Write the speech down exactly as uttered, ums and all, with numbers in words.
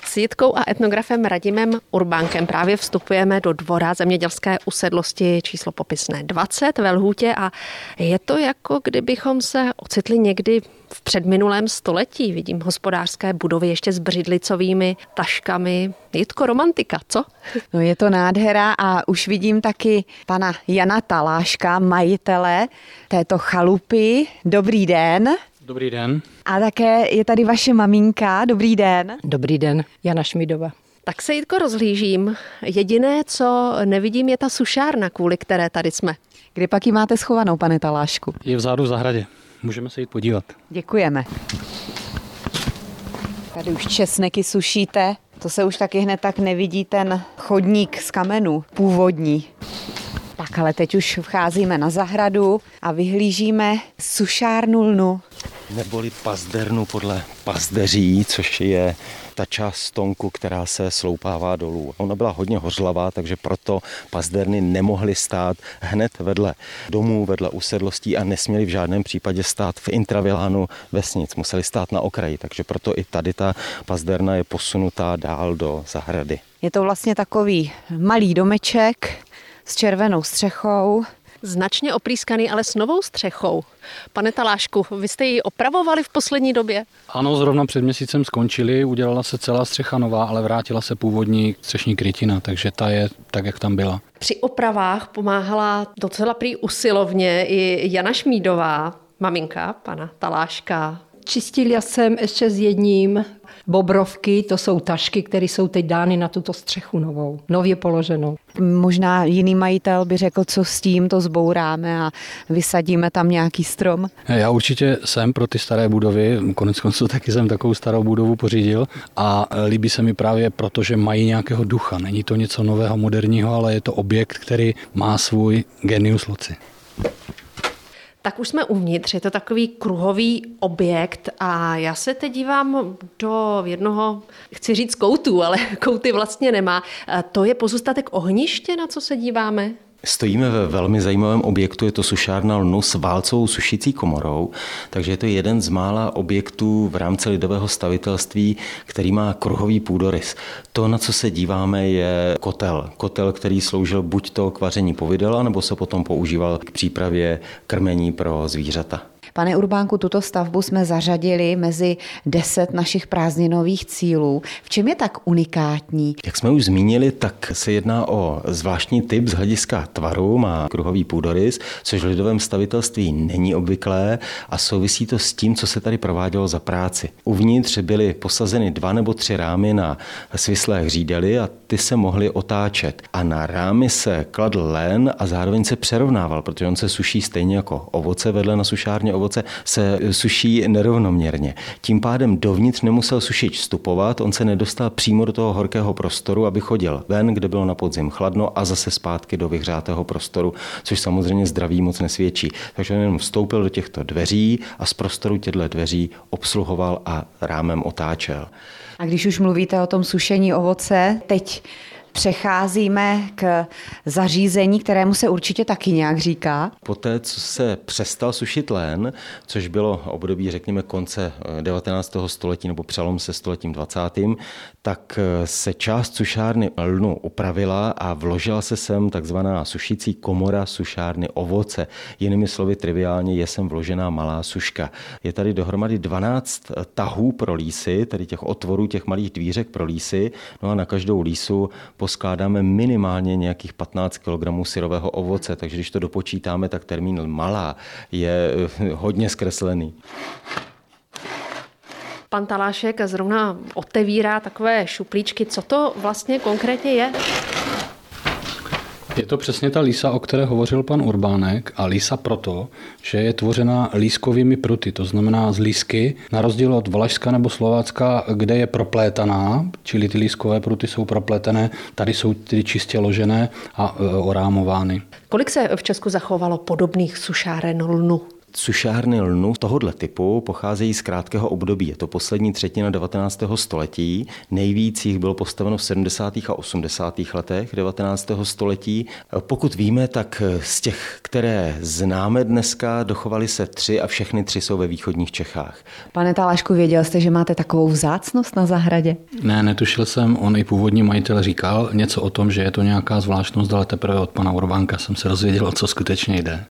S Jitkou a etnografem Radimem Urbánkem právě vstupujeme do dvora zemědělské usedlosti číslo popisné dvacet ve Lhůtě a je to jako kdybychom se ocitli někdy v předminulém století. Vidím hospodářské budovy ještě s břidlicovými taškami. Jitko, romantika, co? No je to nádhera a už vidím taky pana Jana Taláška, majitele této chalupy. Dobrý den. Dobrý den. A také je tady vaše maminka. Dobrý den. Dobrý den, Jana Šmídová. Tak se, Jitko, rozhlížím. Jediné, co nevidím, je ta sušárna, kvůli které tady jsme. Kde pak ji máte schovanou, pane Talášku? Je vzadu v zahradě. Můžeme se jít podívat. Děkujeme. Tady už česneky sušíte. To se už taky hned tak nevidí, ten chodník z kamenů, původní. Tak ale teď už vcházíme na zahradu a vyhlížíme sušárnu lnu. Neboli pazdernu podle pazdeří, což je ta část stonku, která se sloupává dolů. Ona byla hodně hořlavá, takže proto pazderny nemohly stát hned vedle domů, vedle usedlostí a nesměly v žádném případě stát v intravilánu vesnic. Museli stát na okraji, takže proto i tady ta pazderna je posunutá dál do zahrady. Je to vlastně takový malý domeček s červenou střechou. Značně oprýskaný, ale s novou střechou. Pane Talášku, vy jste ji opravovali v poslední době? Ano, zrovna před měsícem skončili, udělala se celá střecha nová, ale vrátila se původní střešní krytina, takže ta je tak, jak tam byla. Při opravách pomáhala docela prý usilovně i Jana Šmídová, maminka pana Taláška. Čistila jsem ještě s jedním bobrovky, to jsou tašky, které jsou teď dány na tuto střechu novou, nově položenou. Možná jiný majitel by řekl, co s tím, to zbouráme a vysadíme tam nějaký strom. Já určitě jsem pro ty staré budovy, konec konců taky jsem takovou starou budovu pořídil a líbí se mi právě proto, že mají nějakého ducha. Není to něco nového, moderního, ale je to objekt, který má svůj genius loci. Tak už jsme uvnitř, je to takový kruhový objekt a já se teď dívám do jednoho, chci říct koutů, ale kouty vlastně nemá. To je pozůstatek ohniště, na co se díváme? Stojíme ve velmi zajímavém objektu, je to sušárna lnu s válcovou sušící komorou, takže je to jeden z mála objektů v rámci lidového stavitelství, který má kruhový půdorys. To, na co se díváme, je kotel. Kotel, který sloužil buď to k vaření povidel, nebo se potom používal k přípravě krmení pro zvířata. Pane Urbánku, tuto stavbu jsme zařadili mezi deset našich prázdninových cílů. V čem je tak unikátní? Jak jsme už zmínili, tak se jedná o zvláštní typ z hlediska tvaru, má kruhový půdorys, což v lidovém stavitelství není obvyklé a souvisí to s tím, co se tady provádělo za práci. Uvnitř byly posazeny dva nebo tři rámy na svislé hřídely a ty se mohly otáčet. A na rámy se kladl lén a zároveň se přerovnával, protože on se suší stejně jako ovoce vedle na sušárně ovoce se suší nerovnoměrně. Tím pádem dovnitř nemusel sušič vstupovat, on se nedostal přímo do toho horkého prostoru, aby chodil ven, kde bylo na podzim chladno a zase zpátky do vyhřátého prostoru, což samozřejmě zdraví moc nesvědčí. Takže on jenom vstoupil do těchto dveří a z prostoru těchto dveří obsluhoval a rámem otáčel. A když už mluvíte o tom sušení ovoce, teď přecházíme k zařízení, kterému se určitě taky nějak říká. Poté, co se přestal sušit lén, což bylo období, řekněme, konce devatenáctého století nebo přelom se stoletím dvacátým, tak se část sušárny lnu upravila a vložila se sem takzvaná sušící komora sušárny ovoce. Jinými slovy triviálně je sem vložená malá suška. Je tady dohromady dvanáct tahů pro lísy, tedy těch otvorů, těch malých dvířek pro lísy, no a na každou lísu poskládáme minimálně nějakých patnáct kilogramů syrového ovoce, takže když to dopočítáme, tak termín malá je hodně zkreslený. Pan Talášek zrovna otevírá takové šuplíčky. Co to vlastně konkrétně je? Je to přesně ta lísa, o které hovořil pan Urbánek, a lísa proto, že je tvořena lískovými pruty, to znamená z lísky, na rozdíl od Valašska nebo Slovácka, kde je proplétaná, čili ty lískové pruty jsou propletené, tady jsou ty čistě ložené a e, orámovány. Kolik se v Česku zachovalo podobných sušáren lnu? Sušárny lnu tohoto typu pocházejí z krátkého období. Je to poslední třetina devatenáctého století. Nejvíc jich bylo postaveno v sedmdesátých a osmdesátých letech devatenáctého století. Pokud víme, tak z těch, které známe dneska, dochovaly se tři a všechny tři jsou ve východních Čechách. Pane Talášku, věděl jste, že máte takovou vzácnost na zahradě? Ne, netušil jsem, on i původní majitel říkal něco o tom, že je to nějaká zvláštnost, ale teprve od pana Urbánka jsem se dozvěděl, o co skutečně jde.